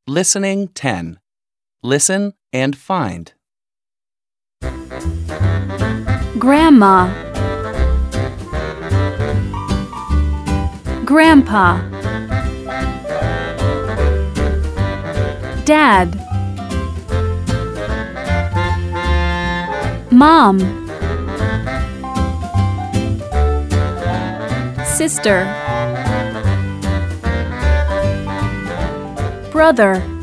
Listening 10. Listen and find. Grandma, Grandpa, Dad, Mom, Sister, Brother,